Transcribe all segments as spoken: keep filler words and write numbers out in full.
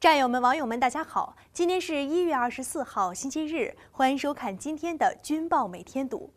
战友们、网友们，大家好！今天是一月二十四号，星期日，欢迎收看今天的《军报每天读》。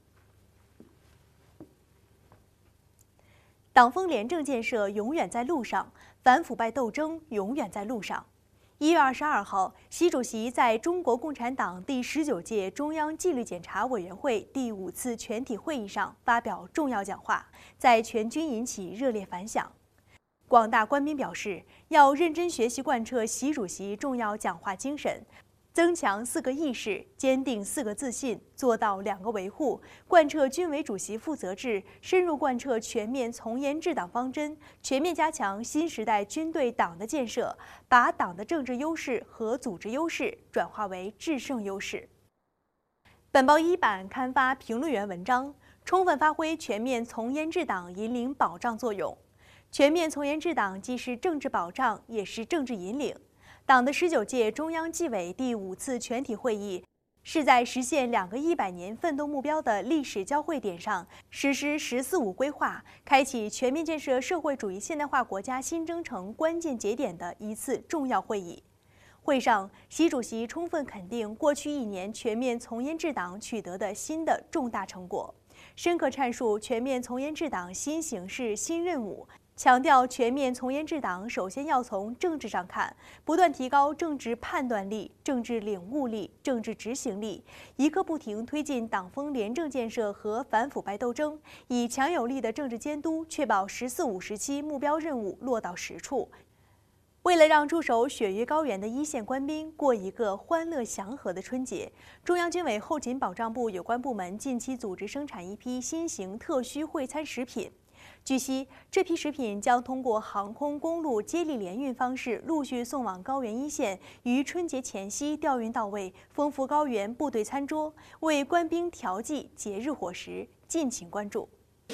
党风廉政建设永远在路上，反腐败斗争永远在路上。一月二十二号，习主席在中国共产党第十九届中央纪律检查委员会第五次全体会议上发表重要讲话，在全军引起热烈反响。广大官兵表示，要认真学习贯彻习主席重要讲话精神，增强四个意识，坚定四个自信，做到两个维护，贯彻军委主席负责制，深入贯彻全面从严治党方针，全面加强新时代军队党的建设，把党的政治优势和组织优势转化为制胜优势。本报一版刊发评论员文章，充分发挥全面从严治党引领保障作用。全面从严治党既是政治保障，也是政治引领。党的十九届中央纪委第五次全体会议，是在实现两个一百年奋斗目标的历史交汇点上，实施“十四五”规划，开启全面建设社会主义现代化国家新征程关键节点的一次重要会议。会上，习主席充分肯定过去一年全面从严治党取得的新的重大成果，深刻阐述全面从严治党新形势、新任务。强调全面从严治党首先要从政治上看，不断提高政治判断力、政治领悟力、政治执行力，一刻不停推进党风廉政建设和反腐败斗争，以强有力的政治监督确保“十四五”时期目标任务落到实处。为了让驻守雪域高原的一线官兵过一个欢乐祥和的春节，中央军委后勤保障部有关部门近期组织生产一批新型特需会餐食品。据悉，这批食品将通过航空、公路接力联运方式陆续送往高原一线，于春节前夕调运到位，丰富高原部队餐桌，为官兵调剂节日伙食。敬请关注。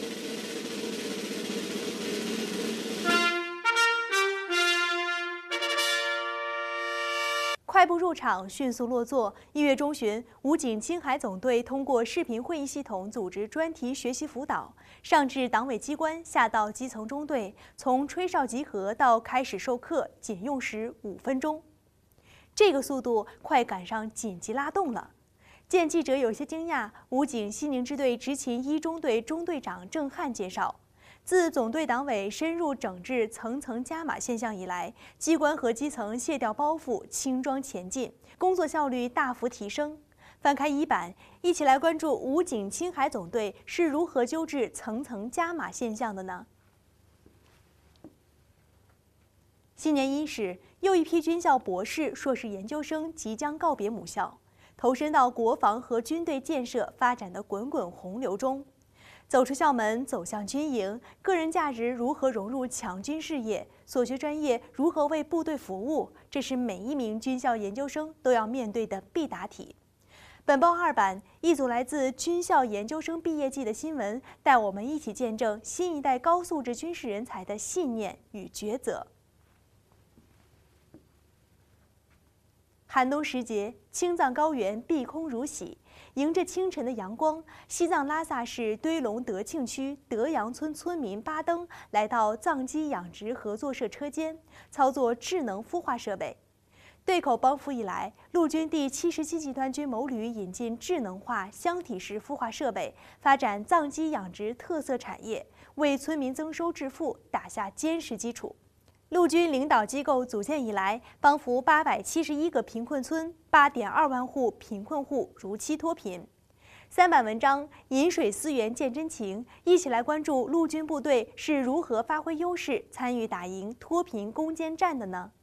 快步入场，迅速落座。一月中旬，武警青海总队通过视频会议系统组织专题学习辅导，上至党委机关，下到基层中队，从吹哨集合到开始授课，仅用时五分钟。这个速度快赶上紧急拉动了。见记者有些惊讶，武警西宁支队执勤一中队中队长郑汉介绍。自总队党委深入整治层层加码现象以来，机关和基层卸掉包袱，轻装前进，工作效率大幅提升。翻开一版，一起来关注武警青海总队是如何纠治层层加码现象的呢？新年伊始，又一批军校博士、硕士研究生即将告别母校，投身到国防和军队建设发展的滚滚洪流中。走出校门，走向军营，个人价值如何融入强军事业？所学专业如何为部队服务？这是每一名军校研究生都要面对的必答题。本报二版，一组来自军校研究生毕业季的新闻，带我们一起见证新一代高素质军事人才的信念与抉择。寒冬时节，青藏高原碧空如洗。迎着清晨的阳光，西藏拉萨市堆龙德庆区德阳村村民巴登来到藏鸡养殖合作社车间，操作智能孵化设备。对口帮扶以来，陆军第七十七集团军某旅引进智能化箱体式孵化设备，发展藏鸡养殖特色产业，为村民增收致富打下坚实基础。陆军领导机构组建以来，帮扶八百七十一个贫困村，八点二万户贫困户如期脱贫。三版文章饮水思源见真情，一起来关注陆军部队是如何发挥优势，参与打赢脱贫攻坚战的呢？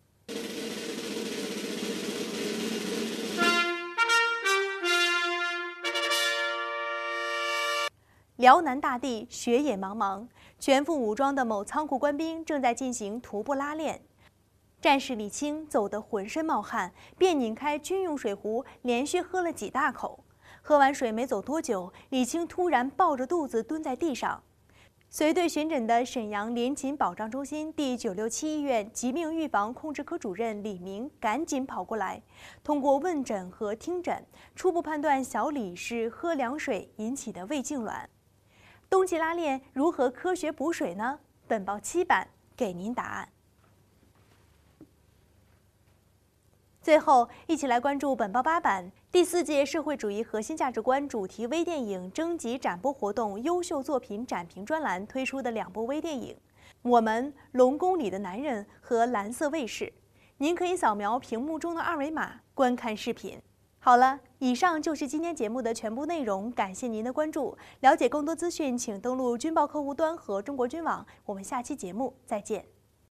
辽南大地雪野茫茫，全副武装的某仓库官兵正在进行徒步拉练。战士李青走得浑身冒汗，便拧开军用水壶，连续喝了几大口。喝完水没走多久，李青突然抱着肚子蹲在地上。随队巡诊的沈阳联勤保障中心第九六七医院疾病预防控制科主任李明赶紧跑过来，通过问诊和听诊，初步判断小李是喝凉水引起的胃痉挛。冬季拉练如何科学补水呢？本报七版给您答案。 最后，一起来关注本报八版第四届社会主义核心价值观主题微电影征集展播活动优秀作品展评专栏推出的两部微电影《我们龙宫里的男人》和《蓝色卫士》。您可以扫描屏幕中的二维码观看视频。好了，以上就是今天节目的全部内容，感谢您的关注。了解更多资讯，请登录军报客户端和中国军网。我们下期节目再见。